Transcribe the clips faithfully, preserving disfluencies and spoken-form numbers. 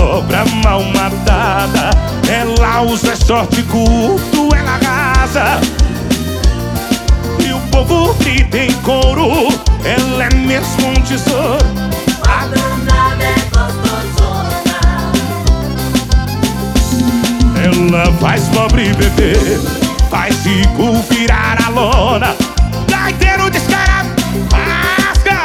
cobra mal matada. Ela usa short curto, ela arrasa. E o povo grita em couro, ela é mesmo um tesouro. A danada é gostosona. Ela faz pobre beber, faz rico virar a lona. Gaiteiro descarado, rasga.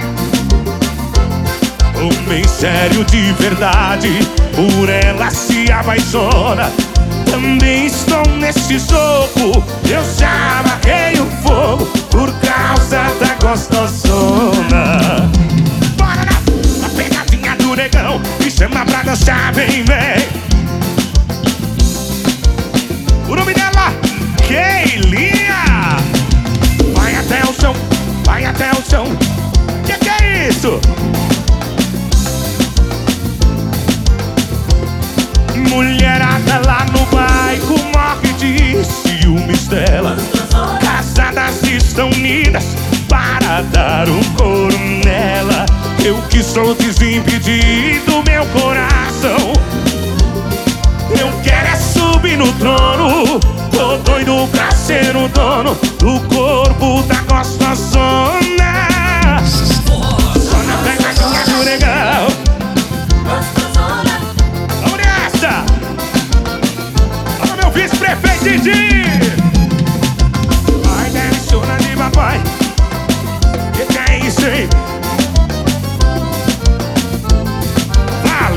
Homem sério de verdade, por ela se apaixona. Também estou nesse jogo, eu já marquei o fogo por causa da gostosona. Bora na, na pegadinha do negão, me chama pra dançar, vem, vem. O nome dela, Keilinha. Vai até o chão, vai até o chão. Que que é isso? Mulherada lá no bairro morre de ciúmes dela. Casadas estão unidas para dar um couro nela. Eu que sou desimpedido, meu coração, eu quero é subir no trono. Tô doido pra ser o dono do corpo da gostosona. Só na pegadinha do negão. Gostosona. Vamos nessa! Olha meu vice-prefeito Didi!